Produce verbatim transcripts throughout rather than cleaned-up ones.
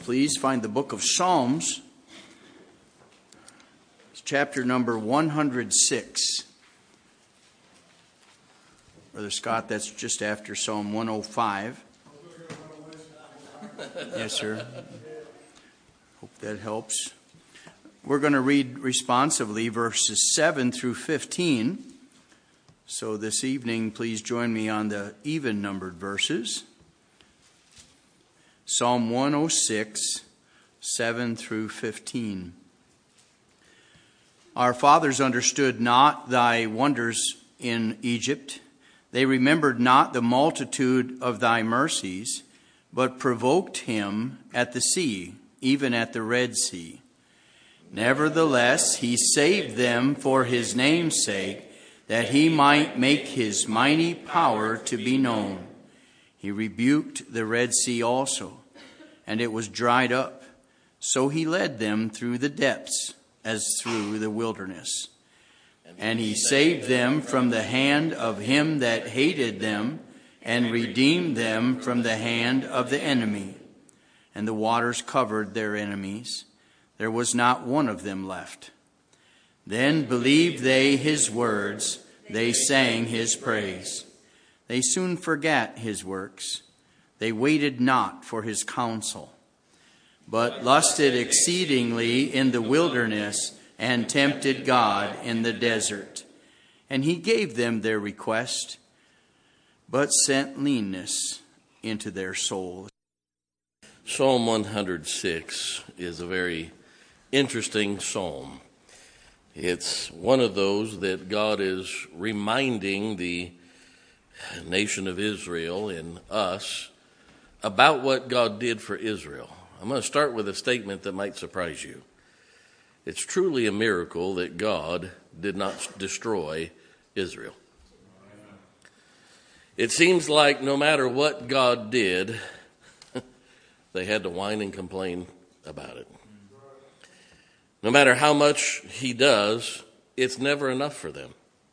please find the book of Psalms. It's chapter number one hundred six. Brother Scott, that's just after Psalm one oh five. Yes, sir. Hope that helps. We're going to read responsively verses seven through fifteen. So this evening, please join me on the even-numbered verses. Psalm one oh six, seven through fifteen. Our fathers understood not thy wonders in Egypt. They remembered not the multitude of thy mercies, but provoked him at the sea, even at the Red Sea. Nevertheless, he saved them for his name's sake, that he might make his mighty power to be known. He rebuked the Red Sea also, and it was dried up. So he led them through the depths as through the wilderness. And he saved them from the hand of him that hated them, and redeemed them from the hand of the enemy. And the waters covered their enemies. There was not one of them left. Then believed they his words, they sang his praise. They soon forgat his works. They waited not for his counsel, but lusted exceedingly in the wilderness, and tempted God in the desert. And he gave them their request, but sent leanness into their souls. Psalm one hundred six is a very interesting psalm. It's one of those that God is reminding the nation of Israel and us about what God did for Israel. I'm going to start with a statement that might surprise you. It's truly a miracle that God did not destroy Israel. It seems like no matter what God did, they had to whine and complain about it. No matter how much he does, it's never enough for them.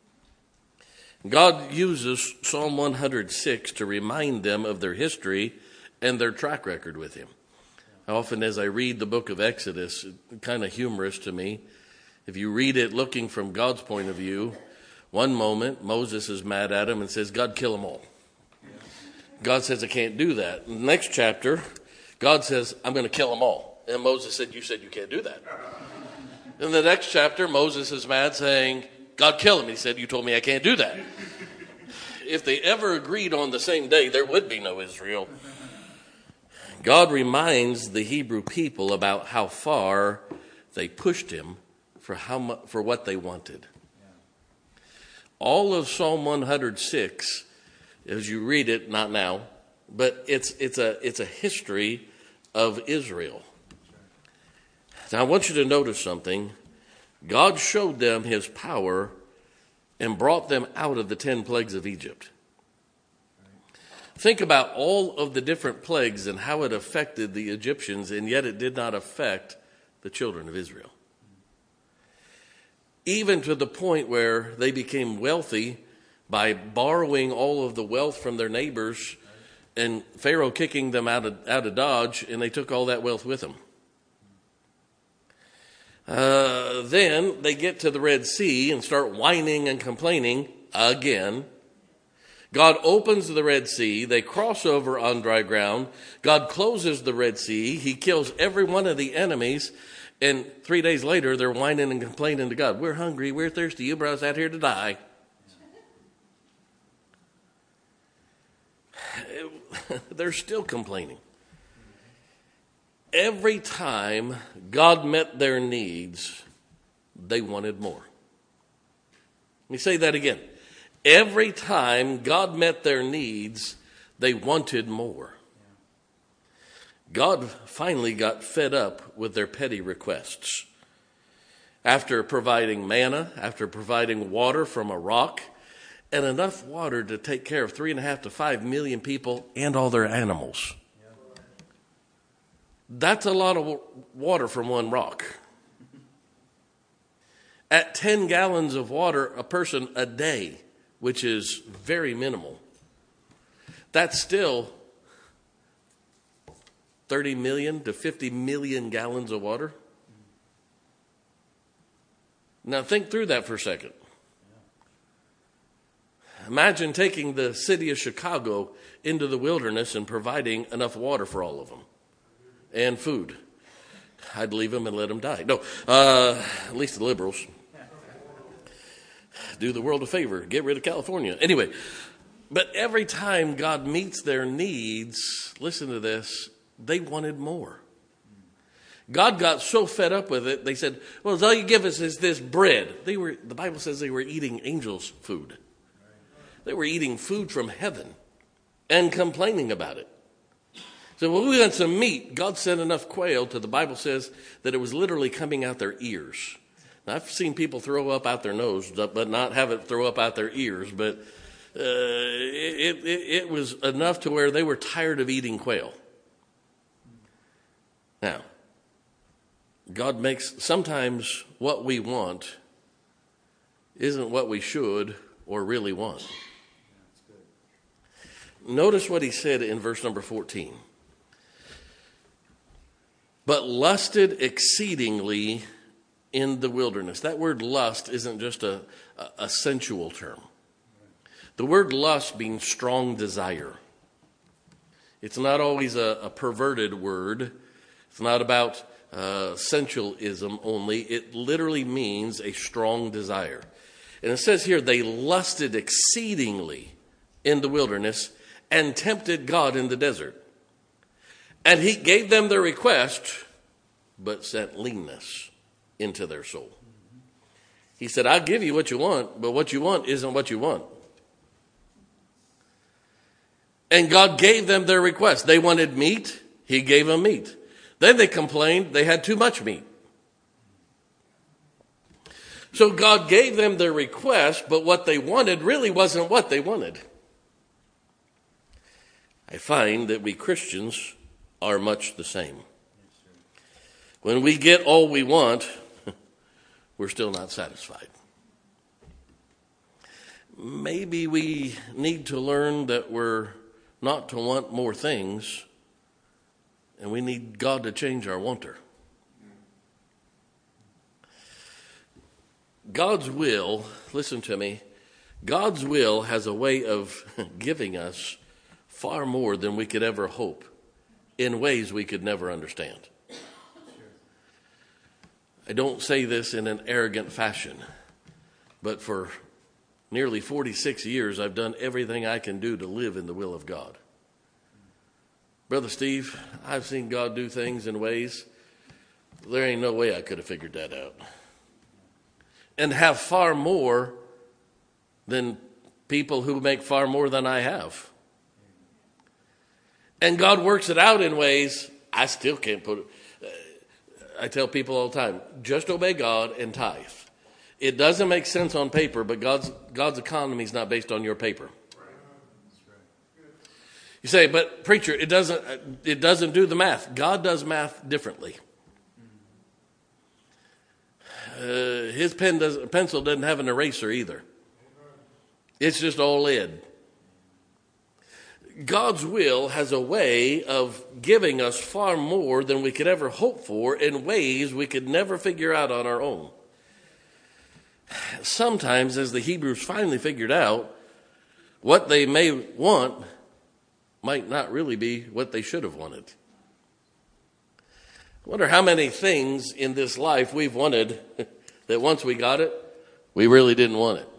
God uses Psalm one hundred six to remind them of their history and their track record with him. Often as I read the book of Exodus, it's kind of humorous to me. If you read it looking from God's point of view, one moment Moses is mad at him and says, God, kill them all. God says, I can't do that. In the next chapter, God says, I'm going to kill them all. And Moses said, you said you can't do that. In the next chapter, Moses is mad saying, God, kill him. He said, you told me I can't do that. If they ever agreed on the same day, there would be no Israel. God reminds the Hebrew people about how far they pushed him for how mu- for what they wanted. All of Psalm one hundred six, as you read it, not now, but it's it's a it's a history of Israel. Now, I want you to notice something. God showed them his power and brought them out of the ten plagues of Egypt. Think about all of the different plagues and how it affected the Egyptians, and yet it did not affect the children of Israel. Even to the point where they became wealthy by borrowing all of the wealth from their neighbors and Pharaoh kicking them out of, out of Dodge, and they took all that wealth with them. Uh, then they get to the Red Sea and start whining and complaining again. God opens the Red Sea. They cross over on dry ground. God closes the Red Sea. He kills every one of the enemies. And three days later, they're whining and complaining to God. We're hungry. We're thirsty. You brought us out here to die. They're still complaining. Every time God met their needs, they wanted more. Let me say that again. Every time God met their needs, they wanted more. God finally got fed up with their petty requests. After providing manna, after providing water from a rock, and enough water to take care of three and a half to five million people and all their animals. That's a lot of water from one rock. At ten gallons of water a person a day, which is very minimal, that's still thirty million to fifty million gallons of water. Now think through that for a second. Imagine taking the city of Chicago into the wilderness and providing enough water for all of them and food. I'd leave them and let them die. No, uh, at least the liberals. Do the world a favor. Get rid of California. Anyway, but every time God meets their needs, listen to this, they wanted more. God got so fed up with it, they said, well, all you give us is this bread. They were, the Bible says they were eating angels' food. They were eating food from heaven and complaining about it. So when we want some meat, God sent enough quail to the Bible says that it was literally coming out their ears. Now, I've seen people throw up out their nose, but not have it throw up out their ears. But uh, it, it, it was enough to where they were tired of eating quail. Now, God makes sometimes what we want isn't what we should or really want. Notice what he said in verse number fourteen. But lusted exceedingly in the wilderness. That word lust isn't just a, a, a sensual term. The word lust means strong desire. It's not always a, a perverted word. It's not about uh, sensualism only. It literally means a strong desire. And it says here, they lusted exceedingly in the wilderness and tempted God in the desert. And he gave them their request, but sent leanness into their soul. He said, I'll give you what you want, but what you want isn't what you want. And God gave them their request. They wanted meat. He gave them meat. Then they complained they had too much meat. So God gave them their request, but what they wanted really wasn't what they wanted. I find that we Christians are much the same. When we get all we want, we're still not satisfied. Maybe we need to learn that we're not to want more things, and we need God to change our wanter. God's will, listen to me, God's will has a way of giving us far more than we could ever hope in ways we could never understand. I don't say this in an arrogant fashion, but for nearly forty-six years, I've done everything I can do to live in the will of God. Brother Steve, I've seen God do things in ways there ain't no way I could have figured that out. And have far more than people who make far more than I have. And God works it out in ways I still can't put it. I tell people all the time, just obey God and tithe. It doesn't make sense on paper, but God's God's economy is not based on your paper. You say, but preacher, it doesn't it doesn't do the math. God does math differently. Uh, his pen does, pencil doesn't have an eraser either. It's just all lead. God's will has a way of giving us far more than we could ever hope for in ways we could never figure out on our own. Sometimes, as the Hebrews finally figured out, what they may want might not really be what they should have wanted. I wonder how many things in this life we've wanted that once we got it, we really didn't want it.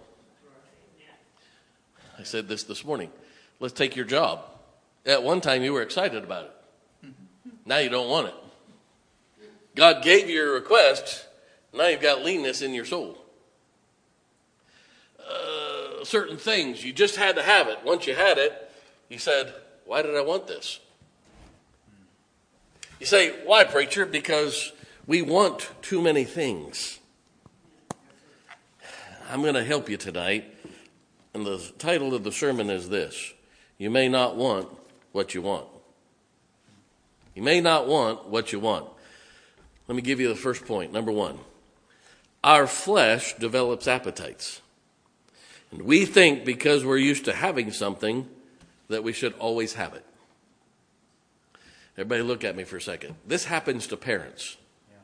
I said this this morning. Let's take your job. At one time, you were excited about it. Now you don't want it. God gave you your request. Now you've got leanness in your soul. Uh, certain things, you just had to have it. Once you had it, you said, why did I want this? You say, why, preacher? Because we want too many things. I'm going to help you tonight. And the title of the sermon is this. You may not want what you want. You may not want what you want. Let me give you the first point. Number one, our flesh develops appetites. And we think because we're used to having something that we should always have it. Everybody look at me for a second. This happens to parents.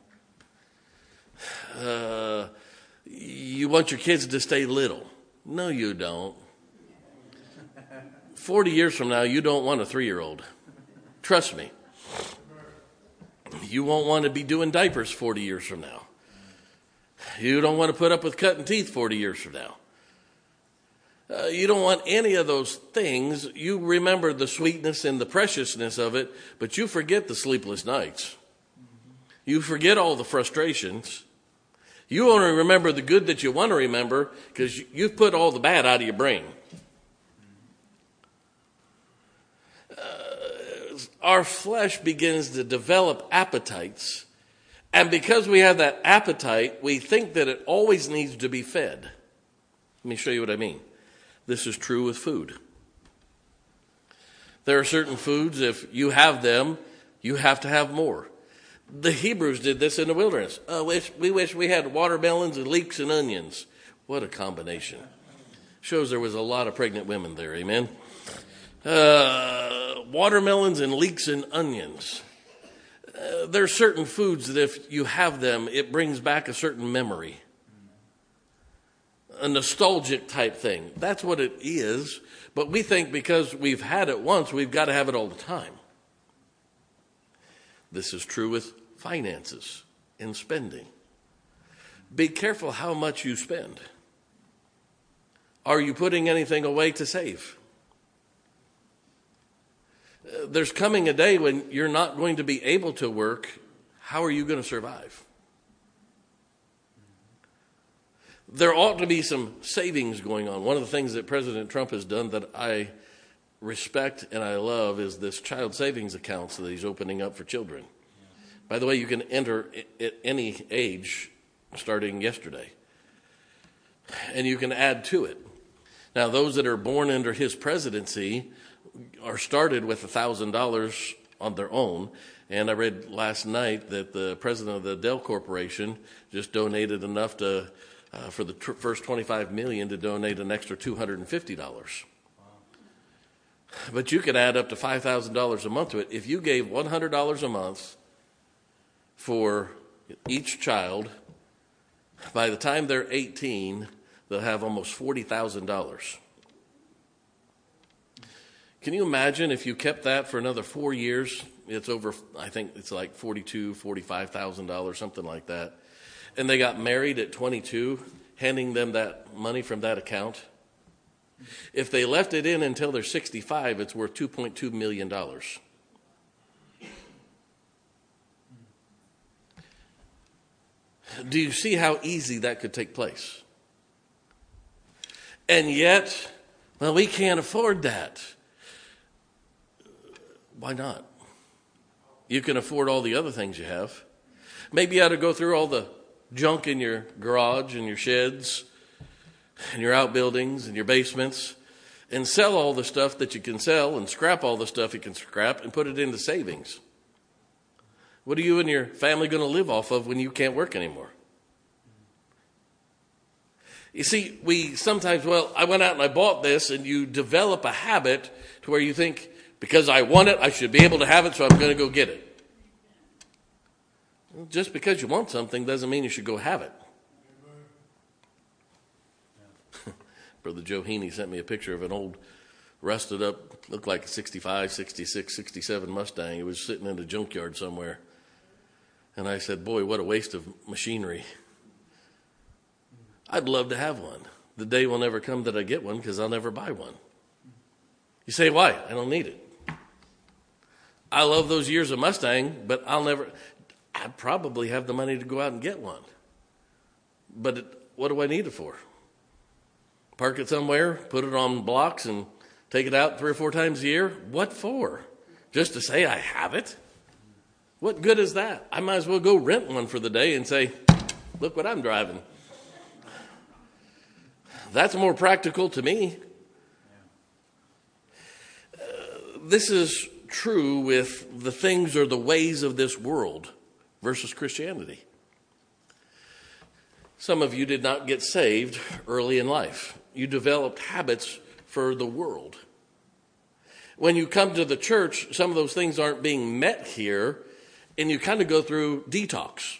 Uh, you want your kids to stay little. No, you don't. Forty years from now, you don't want a three-year-old. Trust me. You won't want to be doing diapers forty years from now. You don't want to put up with cutting teeth forty years from now. Uh, you don't want any of those things. You remember the sweetness and the preciousness of it, but you forget the sleepless nights. You forget all the frustrations. You only remember the good that you want to remember because you've put all the bad out of your brain. Uh, our flesh begins to develop appetites. And because we have that appetite, we think that it always needs to be fed. Let me show you what I mean. This is true with food. There are certain foods, if you have them, you have to have more. The Hebrews did this in the wilderness. Oh, wish, we wish we had watermelons and leeks and onions. What a combination. Shows there was a lot of pregnant women there, amen? Uh, watermelons and leeks and onions. Uh, there are certain foods that if you have them, it brings back a certain memory. A nostalgic type thing. That's what it is. But we think because we've had it once, we've got to have it all the time. This is true with finances and spending. Be careful how much you spend. Are you putting anything away to save? Uh, there's coming a day when you're not going to be able to work. How are you going to survive? There ought to be some savings going on. One of the things that President Trump has done that I respect and I love is this child savings accounts that he's opening up for children. By the way, you can enter at any age starting yesterday. And you can add to it. Now, those that are born under his presidency are started with one thousand dollars on their own. And I read last night that the president of the Dell Corporation just donated enough to Uh, for the tr- first twenty-five million dollars to donate an extra two hundred fifty dollars. Wow. But you could add up to five thousand dollars a month to it. If you gave one hundred dollars a month for each child, by the time they're eighteen, they'll have almost forty thousand dollars. Can you imagine if you kept that for another four years? It's over, I think it's like forty-two thousand dollars, forty-five thousand dollars, something like that. And they got married at twenty-two, handing them that money from that account. If they left it in until they're sixty-five, it's worth two point two million dollars. Do you see how easy that could take place? And yet, well, we can't afford that. Why not? You can afford all the other things you have. Maybe you ought to go through all the junk in your garage and your sheds and your outbuildings and your basements and sell all the stuff that you can sell and scrap all the stuff you can scrap and put it into savings. What are you and your family going to live off of when you can't work anymore? You see, we sometimes, well, I went out and I bought this, and you develop a habit to where you think, because I want it, I should be able to have it, so I'm going to go get it. Just because you want something doesn't mean you should go have it. Brother Joe Heaney sent me a picture of an old rusted up, looked like a sixty-five, sixty-six, sixty-seven Mustang. It was sitting in a junkyard somewhere. And I said, boy, what a waste of machinery. I'd love to have one. The day will never come that I get one because I'll never buy one. You say, why? I don't need it. I love those years of Mustang, but I'll never... I'd probably have the money to go out and get one. But it, what do I need it for? Park it somewhere, put it on blocks, and take it out three or four times a year? What for? Just to say I have it? What good is that? I might as well go rent one for the day and say, look what I'm driving. That's more practical to me. Uh, this is true with the things or the ways of this world versus Christianity. Some of you did not get saved early in life. You developed habits for the world. when you come to the church, some of those things aren't being met here, and you kind of go through detox.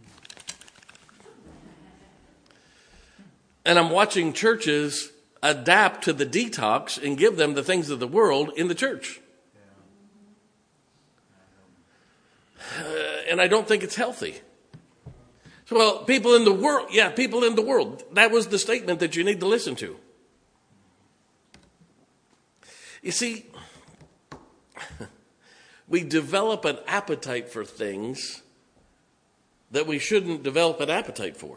And I'm watching churches adapt to the detox and give them the things of the world in the church. Uh, and I don't think it's healthy. So, well, people in the world, yeah, people in the world. That was the statement that you need to listen to. You see, we develop an appetite for things that we shouldn't develop an appetite for.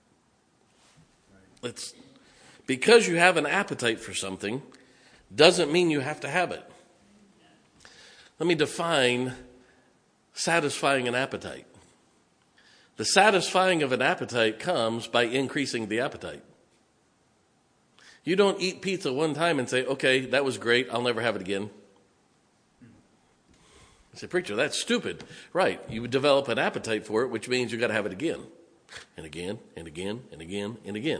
It's because you have an appetite for something doesn't mean you have to have it. Let me define satisfying an appetite. The satisfying of an appetite comes by increasing the appetite. You don't eat pizza one time and say, okay, that was great, I'll never have it again. I say, preacher, that's stupid. Right, you would develop an appetite for it, which means you got to have it again, and again, and again, and again, and again.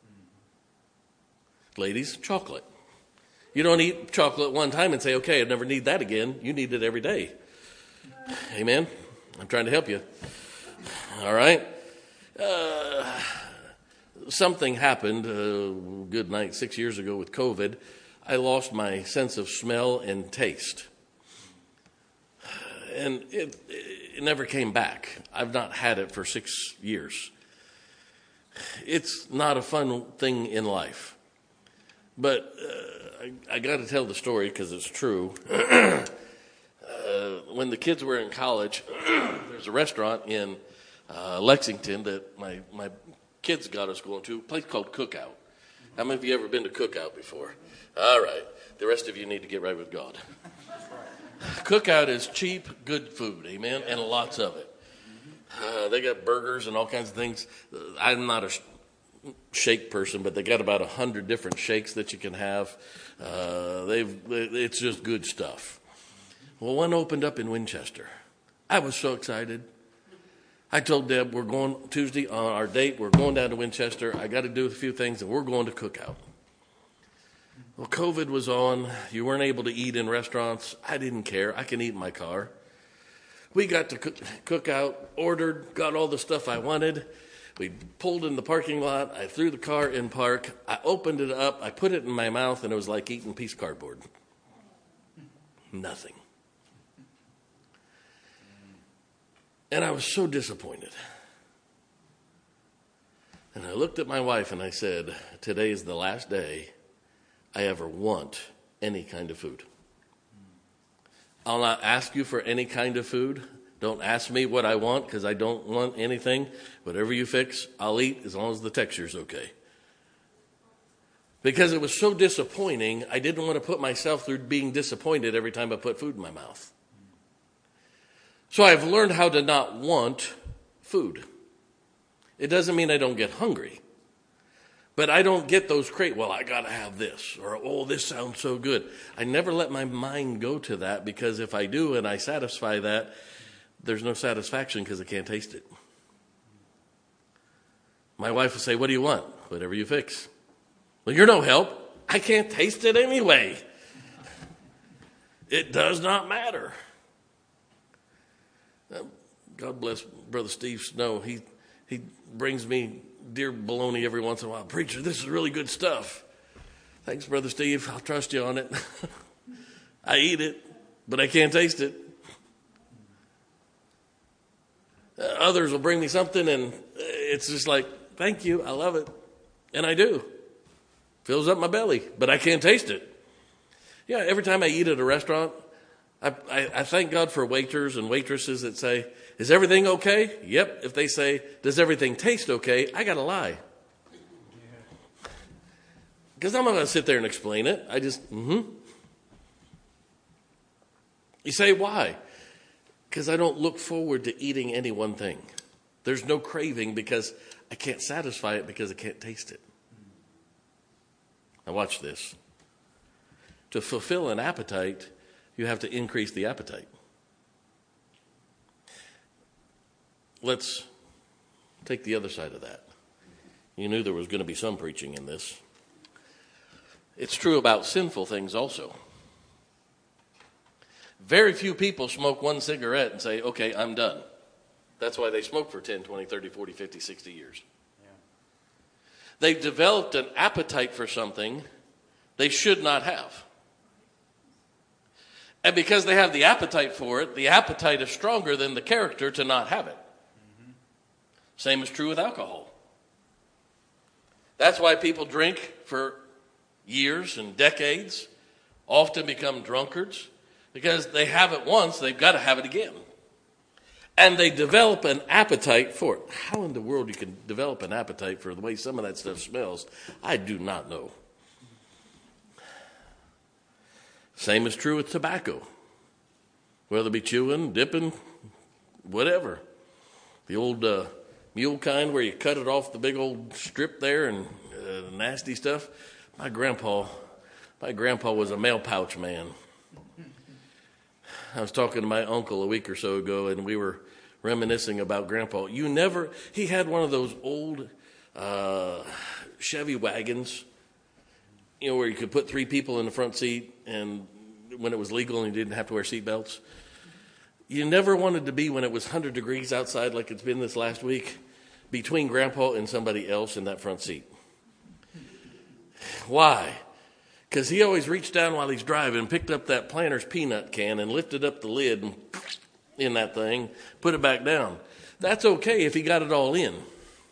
Ladies, chocolate. You don't eat chocolate one time and say, okay, I never need that again. You need it every day. Amen? I'm trying to help you. All right? Uh, something happened, uh, good night, six years ago with COVID. I lost my sense of smell and taste. And it, it never came back. I've not had it for six years. It's not a fun thing in life. But uh, I, I got to tell the story because it's true. uh, when the kids were in college, there's a restaurant in uh, Lexington that my, my kids got us going to, a place called Cookout. How many of you ever been to Cookout before? All right. The rest of you need to get right with God. Cookout is cheap, good food, amen, and lots of it. Uh, they got burgers and all kinds of things. I'm not a sh- shake person, but they got about a hundred different shakes that you can have. Uh, they've it's just good stuff. Well, one opened up in Winchester. I was so excited. I told Deb, we're going Tuesday on our date. We're going down to Winchester. I got to do a few things, and we're going to Cookout. Well, COVID was on. You weren't able to eat in restaurants. I didn't care. I can eat in my car. We got to cook, cook out, ordered, got all the stuff I wanted. We pulled in the parking lot. I threw the car in park. I opened it up. I put it in my mouth, and it was like eating a piece of cardboard. Nothing. And I was so disappointed. And I looked at my wife, and I said, today is the last day I ever want any kind of food. I'll not ask you for any kind of food. Don't ask me what I want because I don't want anything. Whatever you fix, I'll eat as long as the texture's okay. Because it was so disappointing, I didn't want to put myself through being disappointed every time I put food in my mouth. So I've learned how to not want food. It doesn't mean I don't get hungry. But I don't get those crate, well, I got to have this, or, oh, this sounds so good. I never let my mind go to that because if I do and I satisfy that, there's no satisfaction because I can't taste it. My wife will say, what do you want? Whatever you fix. Well, you're no help. I can't taste it anyway. It does not matter. God bless Brother Steve Snow. He, he brings me deer bologna every once in a while. Preacher, this is really good stuff. Thanks, Brother Steve. I'll trust you on it. I eat it, but I can't taste it. Uh, others will bring me something, and it's just like, thank you, I love it. And I do. Fills up my belly, but I can't taste it. Yeah, every time I eat at a restaurant, I, I, I thank God for waiters and waitresses that say, is everything okay? Yep. If they say, does everything taste okay? I got to lie. Because I'm not going to sit there and explain it. I just, mm-hmm. You say, why? Because I don't look forward to eating any one thing. There's no craving because I can't satisfy it because I can't taste it. Now watch this. To fulfill an appetite, you have to increase the appetite. Let's take the other side of that. You knew there was going to be some preaching in this. It's true about sinful things also. Very few people smoke one cigarette and say, okay, I'm done. That's why they smoke for ten, twenty, thirty, forty, fifty, sixty years. Yeah. They've developed an appetite for something they should not have. And because they have the appetite for it, the appetite is stronger than the character to not have it. Mm-hmm. Same is true with alcohol. That's why people drink for years and decades, often become drunkards, because they have it once, they've got to have it again. And they develop an appetite for it. How in the world you can develop an appetite for the way some of that stuff smells, I do not know. Same is true with tobacco. Whether it be chewing, dipping, whatever. The old uh, mule kind where you cut it off the big old strip there and uh, nasty stuff. My grandpa, my grandpa was a mail pouch man. I was talking to my uncle a week or so ago, and we were reminiscing about Grandpa. You never, he had one of those old uh, Chevy wagons, you know, where you could put three people in the front seat, and when it was legal and you didn't have to wear seatbelts. You never wanted to be, when it was one hundred degrees outside like it's been this last week, between Grandpa and somebody else in that front seat. Why? Because he always reached down while he's driving, picked up that Planters peanut can and lifted up the lid and in that thing, put it back down. That's okay if he got it all in.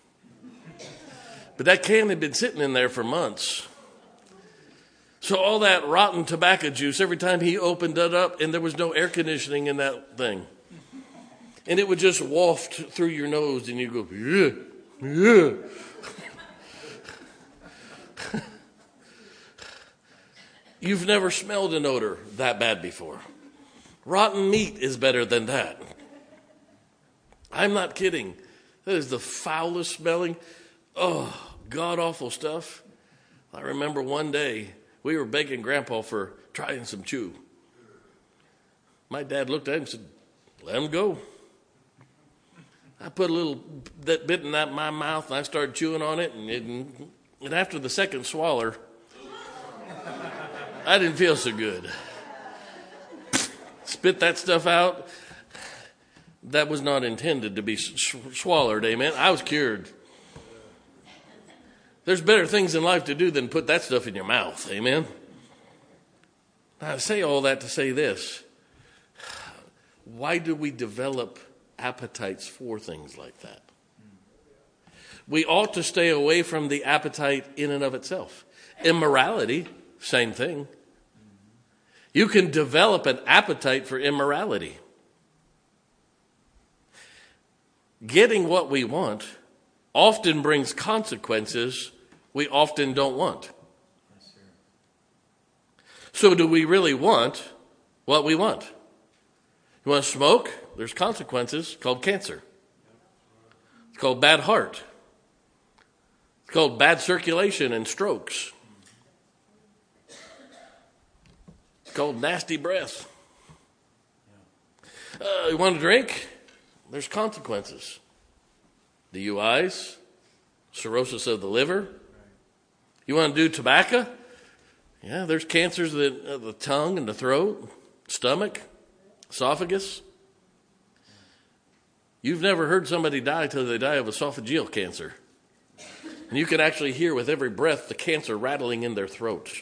But that can had been sitting in there for months. So all that rotten tobacco juice, every time he opened it up, and there was no air conditioning in that thing. And it would just waft through your nose, and you go, yeah, yeah. You've never smelled an odor that bad before. Rotten meat is better than that. I'm not kidding. That is the foulest smelling, oh, god-awful stuff. I remember one day we were begging Grandpa for trying some chew. My dad looked at him and said, let him go. I put a little that bit in that my mouth, and I started chewing on it, and, it, and after the second swallow, I didn't feel so good. Spit that stuff out. That was not intended to be swallowed, amen. I was cured. There's better things in life to do than put that stuff in your mouth, amen. Now, I say all that to say this. Why do we develop appetites for things like that? We ought to stay away from the appetite in and of itself. Immorality, same thing. You can develop an appetite for immorality. Getting what we want often brings consequences we often don't want. So do we really want what we want? You want to smoke? There's consequences called cancer. It's called bad heart. It's called bad circulation and strokes. It's called nasty breath. Uh, you want to drink? There's consequences. D U Is, cirrhosis of the liver. You want to do tobacco? Yeah, there's cancers of the, of the tongue and the throat, stomach, esophagus. You've never heard somebody die till they die of esophageal cancer. And you can actually hear with every breath the cancer rattling in their throat.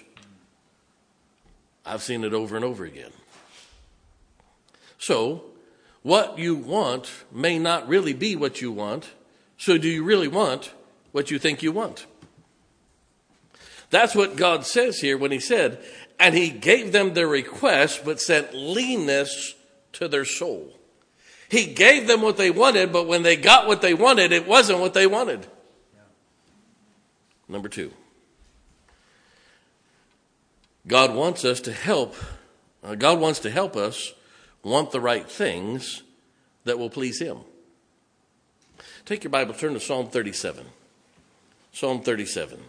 I've seen it over and over again. So, what you want may not really be what you want. So do you really want what you think you want? That's what God says here when he said, and he gave them their request, but sent leanness to their soul. He gave them what they wanted, but when they got what they wanted, it wasn't what they wanted. Yeah. Number two. God wants us to help. Uh, God wants to help us want the right things that will please him. Take your Bible, turn to Psalm thirty-seven. Psalm thirty-seven.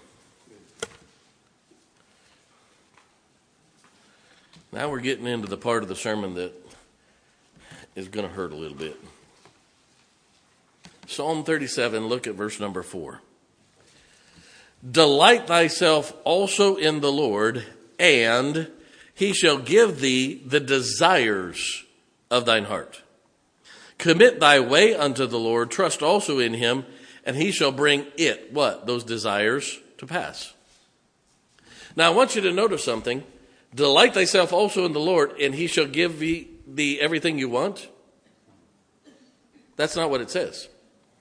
Now we're getting into the part of the sermon that is going to hurt a little bit. Psalm thirty-seven, look at verse number four. Delight thyself also in the Lord, and he shall give thee the desires of thine heart. Commit thy way unto the Lord, trust also in him, and he shall bring it, what? Those desires to pass. Now I want you to notice something. Delight thyself also in the Lord, and he shall give thee, thee everything you want. That's not what it says.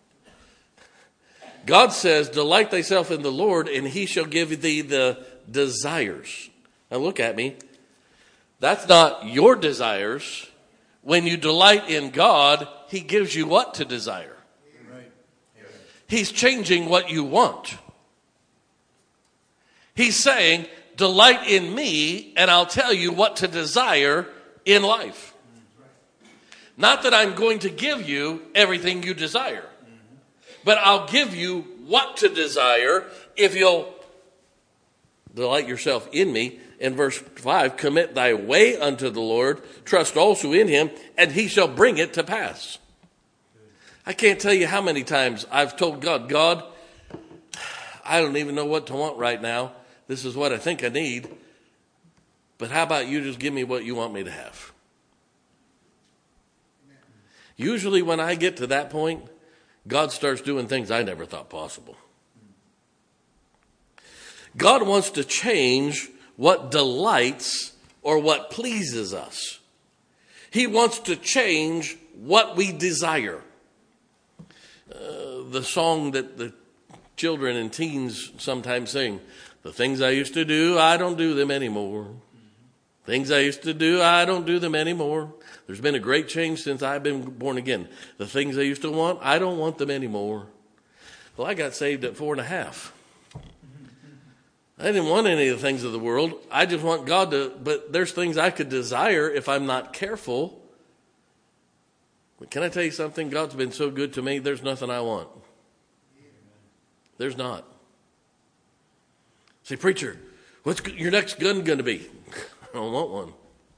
God says, delight thyself in the Lord, and he shall give thee the desires. Now look at me. That's not your desires. When you delight in God, he gives you what to desire. Right. He's changing what you want. He's saying, delight in me, and I'll tell you what to desire in life. Not that I'm going to give you everything you desire, but I'll give you what to desire if you'll delight yourself in me. In verse five, commit thy way unto the Lord, trust also in him, and he shall bring it to pass. I can't tell you how many times I've told God, God, I don't even know what to want right now. This is what I think I need. But how about you just give me what you want me to have? Usually when I get to that point, God starts doing things I never thought possible. God wants to change what delights or what pleases us. He wants to change what we desire. Uh, the song that the children and teens sometimes sing, the things I used to do, I don't do them anymore. Things I used to do, I don't do them anymore. There's been a great change since I've been born again. The things I used to want, I don't want them anymore. Well, I got saved at four and a half. I didn't want any of the things of the world. I just want God to, but there's things I could desire if I'm not careful. But can I tell you something? God's been so good to me, there's nothing I want. There's not. Say, preacher, what's your next gun going to be? I don't want one.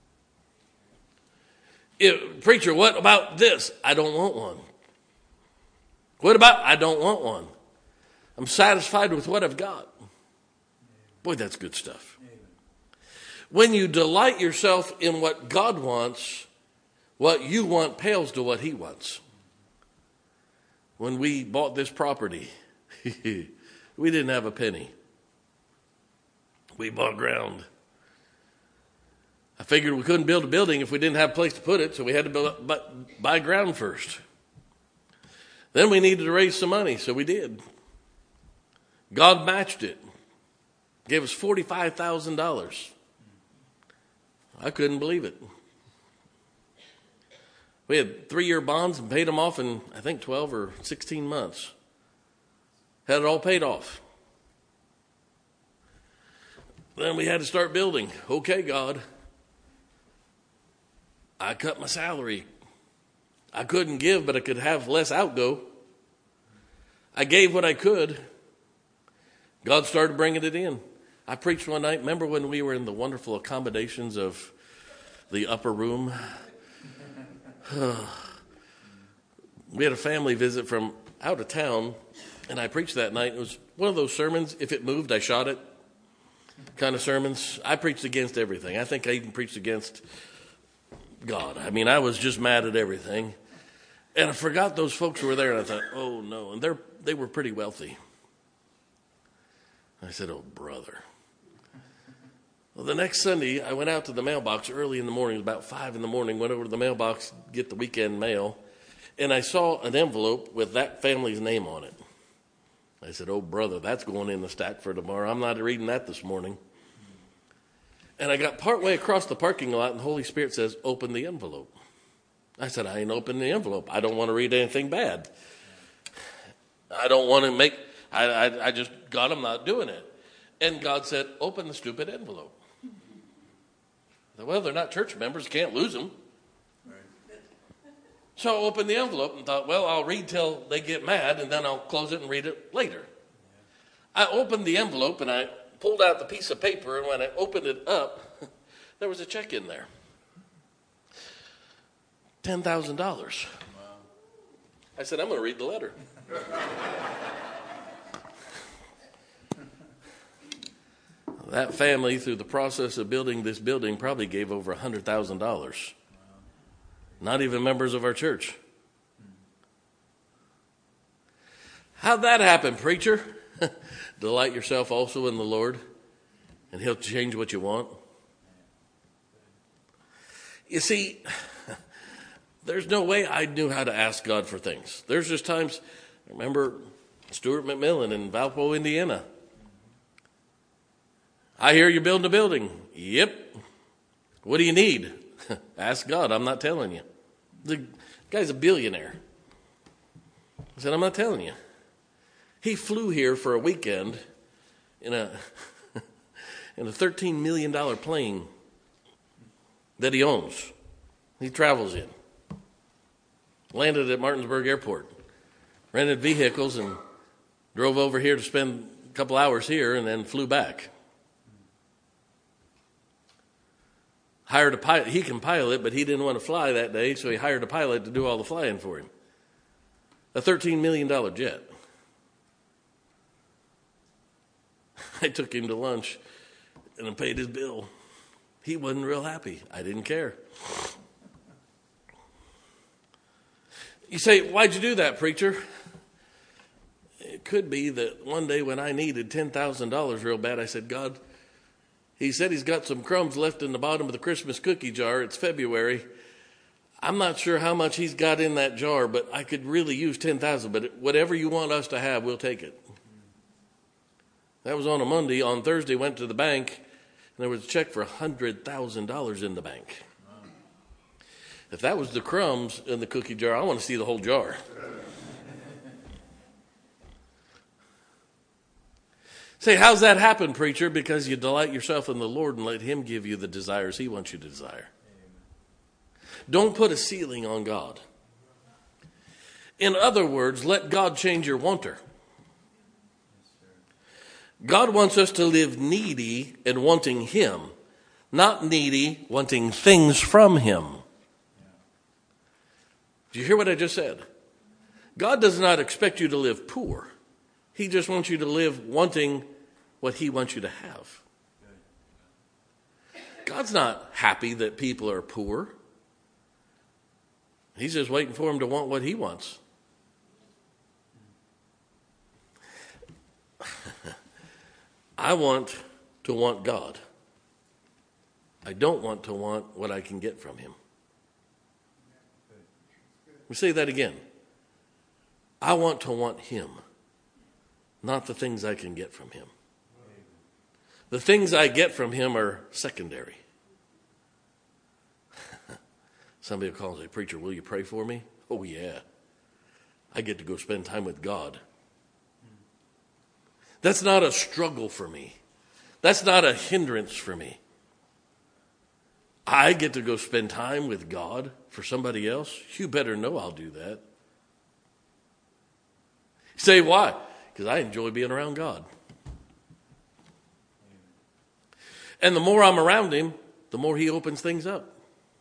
If, preacher, what about this? I don't want one. What about, I don't want one. I'm satisfied with what I've got. Boy, that's good stuff. When you delight yourself in what God wants, what you want pales to what he wants. When we bought this property, we didn't have a penny. We bought ground. I figured we couldn't build a building if we didn't have a place to put it, so we had to build, buy, buy ground first. Then we needed to raise some money, so we did. God matched it. Gave us forty-five thousand dollars. I couldn't believe it. We had three-year bonds and paid them off in, I think, twelve or sixteen months. Had it all paid off. Then we had to start building. Okay, God. I cut my salary. I couldn't give, but I could have less outgo. I gave what I could. God started bringing it in. I preached one night. Remember when we were in the wonderful accommodations of the upper room? We had a family visit from out of town, and I preached that night. It was one of those sermons, if it moved, I shot it kind of sermons. I preached against everything. I think I even preached against God. I mean, I was just mad at everything. And I forgot those folks who were there, and I thought, oh, no. And they're they were pretty wealthy. I said, oh, brother. Well, the next Sunday, I went out to the mailbox early in the morning, about five in the morning, went over to the mailbox, get the weekend mail, and I saw an envelope with that family's name on it. I said, oh, brother, that's going in the stack for tomorrow. I'm not reading that this morning. And I got partway across the parking lot, and the Holy Spirit says, open the envelope. I said, I ain't opening the envelope. I don't want to read anything bad. I don't want to make, I, I, I just, God, I'm not doing it. And God said, open the stupid envelope. I said, well, they're not church members, can't lose them. Right. So I opened the envelope and thought, well, I'll read till they get mad, and then I'll close it and read it later. Yeah. I opened the envelope, and I pulled out the piece of paper, and when I opened it up, there was a check in there. ten thousand dollars. Wow. I said, I'm going to read the letter. That family, through the process of building this building, probably gave over one hundred thousand dollars. Not even members of our church. How'd that happen, preacher? Delight yourself also in the Lord, and He'll change what you want. You see, there's no way I knew how to ask God for things. There's just times, I remember Stuart McMillan in Valpo, Indiana. I hear you're building a building. Yep. What do you need? Ask God. I'm not telling you. The guy's a billionaire. I said, I'm not telling you. He flew here for a weekend in a in a thirteen million dollars plane that he owns. He travels in. Landed at Martinsburg Airport. Rented vehicles and drove over here to spend a couple hours here and then flew back. Hired a pilot. He can pilot, but he didn't want to fly that day, so he hired a pilot to do all the flying for him. A thirteen million dollars jet. I took him to lunch and I paid his bill. He wasn't real happy. I didn't care. You say, why'd you do that, preacher? It could be that one day when I needed ten thousand dollars real bad, I said, God, He said He's got some crumbs left in the bottom of the Christmas cookie jar. It's February. I'm not sure how much He's got in that jar, but I could really use ten thousand dollars. But whatever you want us to have, we'll take it. That was on a Monday. On Thursday, went to the bank, and there was a check for one hundred thousand dollars in the bank. If that was the crumbs in the cookie jar, I want to see the whole jar. Say, how's that happen, preacher? Because you delight yourself in the Lord and let Him give you the desires He wants you to desire. Don't put a ceiling on God. In other words, let God change your wanter. God wants us to live needy and wanting Him, not needy wanting things from Him. Do you hear what I just said? God does not expect you to live poor. He just wants you to live wanting what He wants you to have. God's not happy that people are poor. He's just waiting for them to want what He wants. I want to want God. I don't want to want what I can get from Him. Let me say that again. I want to want Him, not the things I can get from Him. The things I get from Him are secondary. Somebody will call and say, preacher, will you pray for me? Oh, yeah. I get to go spend time with God. That's not a struggle for me. That's not a hindrance for me. I get to go spend time with God for somebody else. You better know I'll do that. You say, why? Because I enjoy being around God. And the more I'm around Him, the more He opens things up.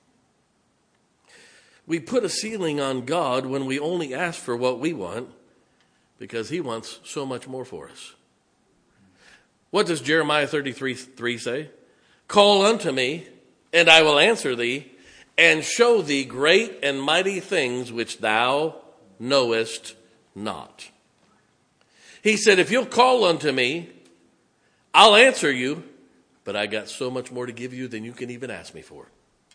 We put a ceiling on God when we only ask for what we want because He wants so much more for us. What does Jeremiah thirty-three three say? Call unto me, and I will answer thee, and show thee great and mighty things which thou knowest not. He said, if you'll call unto me, I'll answer you, but I got so much more to give you than you can even ask me for.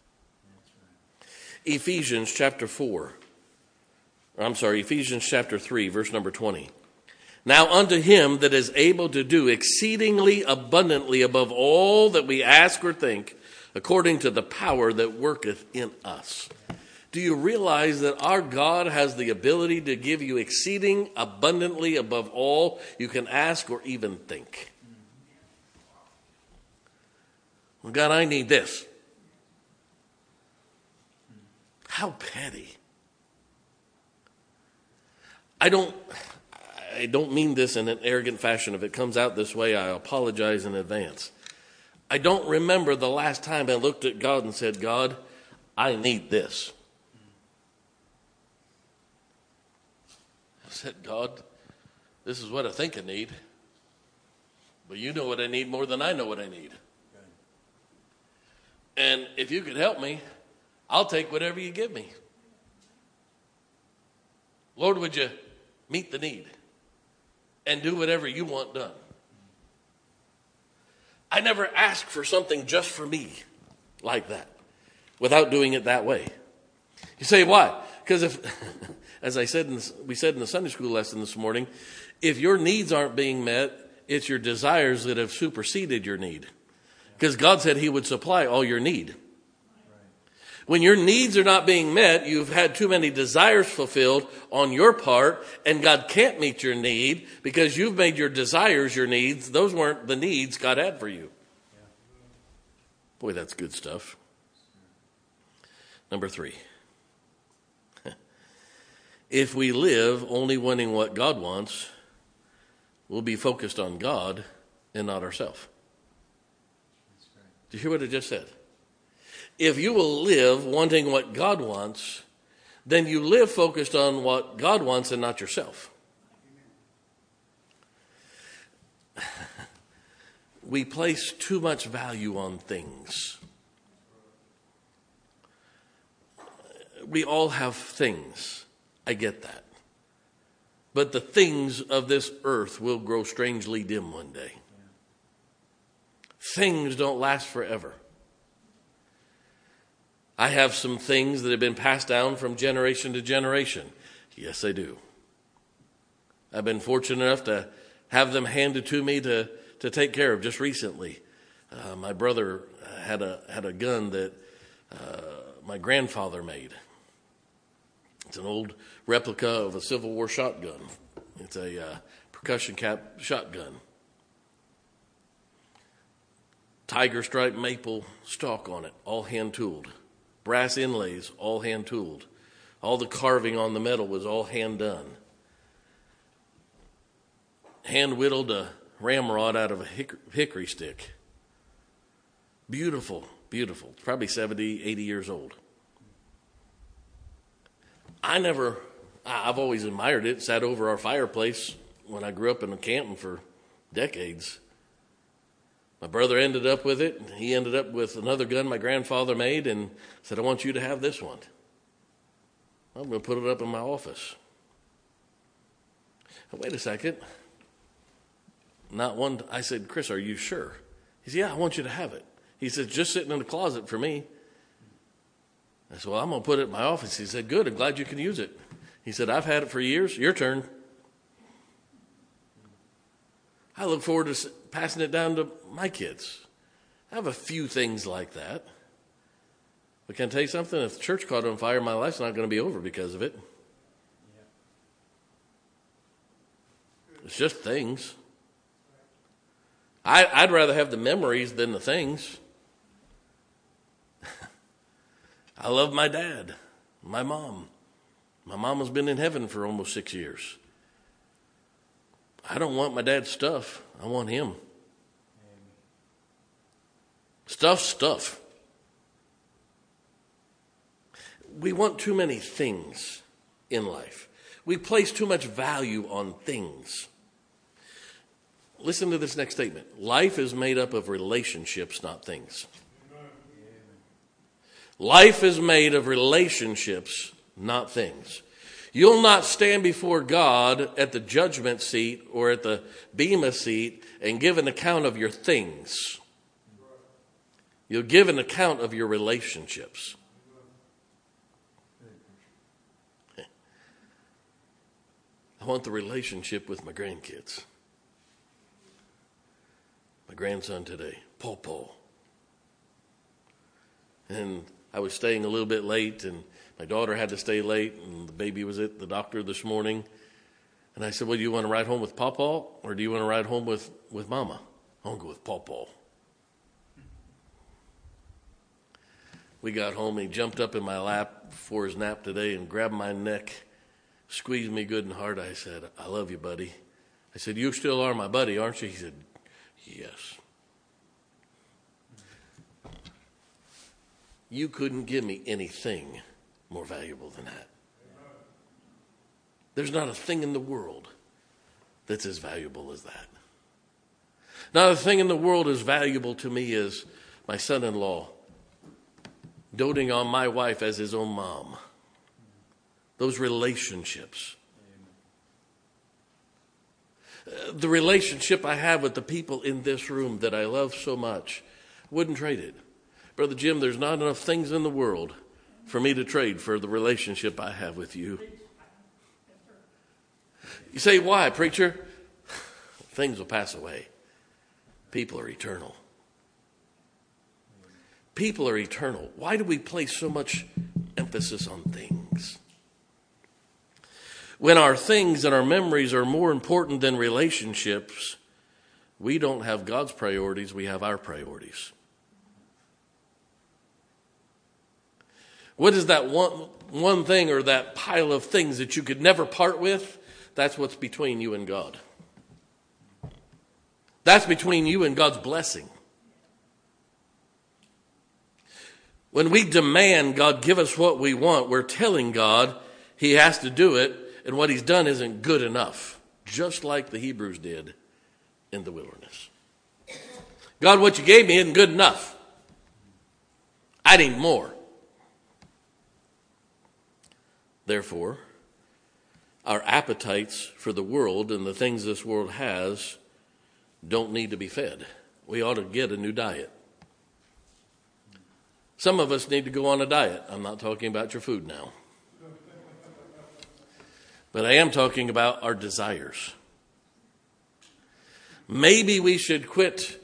Ephesians chapter four. I'm sorry, Ephesians chapter three, verse number twenty. Now unto Him that is able to do exceedingly abundantly above all that we ask or think, according to the power that worketh in us. Do you realize that our God has the ability to give you exceeding abundantly above all you can ask or even think? Well, God, I need this. How petty. I don't... I don't mean this in an arrogant fashion. If it comes out this way, I apologize in advance. I don't remember the last time I looked at God and said, God, I need this. I said, God, this is what I think I need. But you know what I need more than I know what I need. And if you could help me, I'll take whatever you give me. Lord, would you meet the need and do whatever you want done? I never ask for something just for me like that without doing it that way. You say, why? Because if, as I said, in the, we said in the Sunday school lesson this morning, if your needs aren't being met, it's your desires that have superseded your need. Because God said he would supply all your need. When your needs are not being met, you've had too many desires fulfilled on your part, and God can't meet your need because you've made your desires your needs. Those weren't the needs God had for you. Boy, that's good stuff. Number three. If we live only wanting what God wants, we'll be focused on God and not ourselves. Do you hear what I just said? If you will live wanting what God wants, then you live focused on what God wants and not yourself. We place too much value on things. We all have things. I get that. But the things of this earth will grow strangely dim one day. Things don't last forever. I have some things that have been passed down from generation to generation. Yes, I do. I've been fortunate enough to have them handed to me to, to take care of just recently. Uh, my brother had a had a gun that uh, my grandfather made. It's an old replica of a Civil War shotgun. It's a uh, percussion cap shotgun. Tiger stripe maple stock on it, all hand tooled. Brass inlays, all hand tooled. All the carving on the metal was all hand done. Hand whittled a ramrod out of a hick- hickory stick. Beautiful, beautiful. It's probably seventy, eighty years old. I never, I've always admired it. Sat over our fireplace when I grew up in Canton for decades. My brother ended up with it. He ended up with another gun my grandfather made and said, I want you to have this one. I'm going to put it up in my office. Now, wait a second. Not one. I said, Chris, are you sure? He said, yeah, I want you to have it. He said, just sitting in the closet for me. I said, well, I'm going to put it in my office. He said, good, I'm glad you can use it. He said, I've had it for years. Your turn. I look forward to passing it down to my kids. I have a few things like that. But can I tell you something? If the church caught on fire, my life's not going to be over because of it. It's just things. I, I'd rather have the memories than the things. I love my dad, my mom. My mom has been in heaven for almost six years. I don't want my dad's stuff. I want him. Stuff, stuff. We want too many things in life. We place too much value on things. Listen to this next statement. Life is made up of relationships, not things. Life is made of relationships, not things. You'll not stand before God at the judgment seat or at the bema seat and give an account of your things. You'll give an account of your relationships. I want the relationship with my grandkids. My grandson today, Paul Paul. And I was staying a little bit late, and my daughter had to stay late, and the baby was at the doctor this morning. And I said, well, do you want to ride home with Pawpaw, or do you want to ride home with, with Mama? I want to go with Pawpaw. We got home, and he jumped up in my lap before his nap today and grabbed my neck, squeezed me good and hard. I said, I love you, buddy. I said, you still are my buddy, aren't you? He said, yes. You couldn't give me anything more valuable than that. There's not a thing in the world that's as valuable as that. Not a thing in the world as valuable to me as my son-in-law doting on my wife as his own mom. Those relationships. The relationship I have with the people in this room that I love so much, wouldn't trade it. Brother Jim, there's not enough things in the world for me to trade for the relationship I have with you. You say, why, preacher? Things will pass away. People are eternal. People are eternal. Why do we place so much emphasis on things? When our things and our memories are more important than relationships, we don't have God's priorities, we have our priorities. What is that one, one thing or that pile of things that you could never part with? That's what's between you and God. That's between you and God's blessing. When we demand God give us what we want, we're telling God he has to do it, and what he's done isn't good enough, just like the Hebrews did in the wilderness. God, what you gave me isn't good enough. I need more. Therefore, our appetites for the world and the things this world has don't need to be fed. We ought to get a new diet. Some of us need to go on a diet. I'm not talking about your food now. But I am talking about our desires. Maybe we should quit.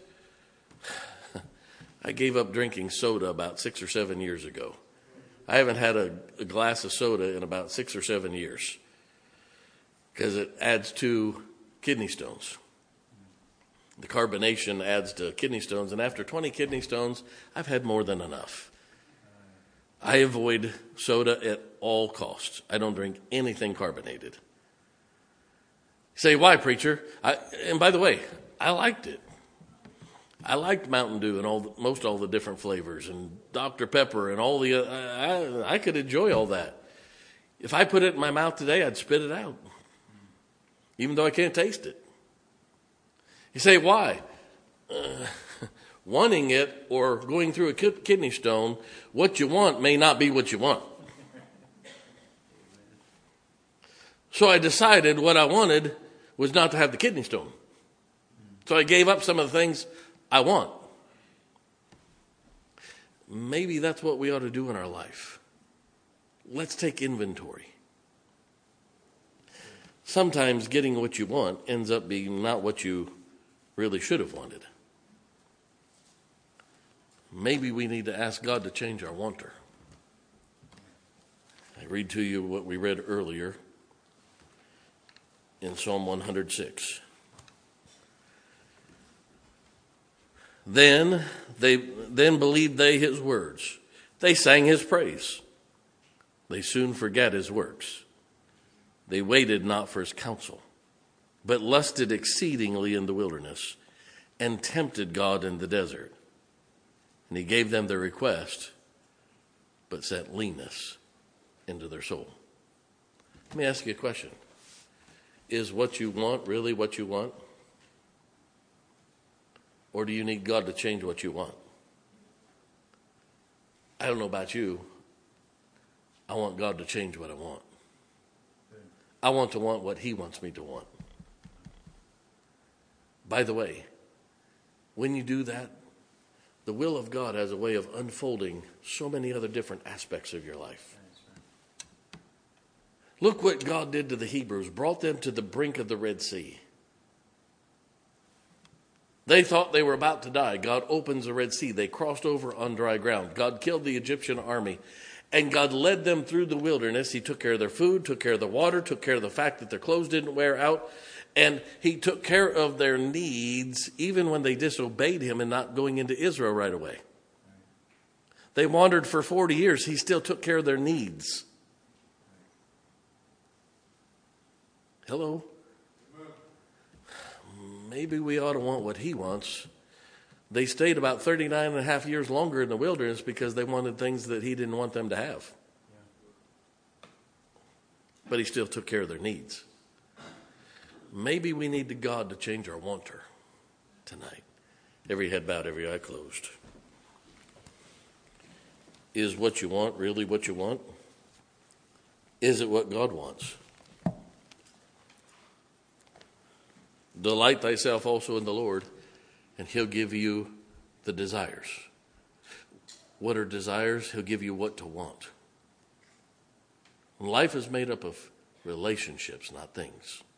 I gave up drinking soda about six or seven years ago. I haven't had a, a glass of soda in about six or seven years because it adds to kidney stones. The carbonation adds to kidney stones, and after twenty kidney stones, I've had more than enough. I avoid soda at all costs. I don't drink anything carbonated. You say, why, preacher? I, and by the way, I liked it. I liked Mountain Dew and all the, most all the different flavors, and Doctor Pepper and all the. Uh, I, I could enjoy all that. If I put it in my mouth today, I'd spit it out, even though I can't taste it. You say, why? Uh, wanting it or going through a kidney stone, what you want may not be what you want. So I decided what I wanted was not to have the kidney stone. So I gave up some of the things I want. Maybe that's what we ought to do in our life. Let's take inventory. Sometimes getting what you want ends up being not what you really should have wanted. Maybe we need to ask God to change our wanter. I read to you what we read earlier in Psalm one hundred six. Then they then believed they his words. They sang his praise. They soon forgot his works. They waited not for his counsel, but lusted exceedingly in the wilderness and tempted God in the desert. And he gave them their request, but sent leanness into their soul. Let me ask you a question. Is what you want really what you want? Or do you need God to change what you want? I don't know about you. I want God to change what I want. I want to want what he wants me to want. By the way, when you do that, the will of God has a way of unfolding so many other different aspects of your life. Look what God did to the Hebrews, brought them to the brink of the Red Sea. They thought they were about to die. God opens the Red Sea. They crossed over on dry ground. God killed the Egyptian army. And God led them through the wilderness. He took care of their food, took care of the water, took care of the fact that their clothes didn't wear out. And he took care of their needs even when they disobeyed him and not going into Israel right away. They wandered for forty years. He still took care of their needs. Hello? Maybe we ought to want what he wants. They stayed about thirty-nine and a half years longer in the wilderness because they wanted things that he didn't want them to have. But he still took care of their needs. Maybe we need God to change our wanter, tonight. Every head bowed, every eye closed. Is what you want really what you want? Is it what God wants? Delight thyself also in the Lord, and he'll give you the desires. What are desires? He'll give you what to want. Life is made up of relationships, not things.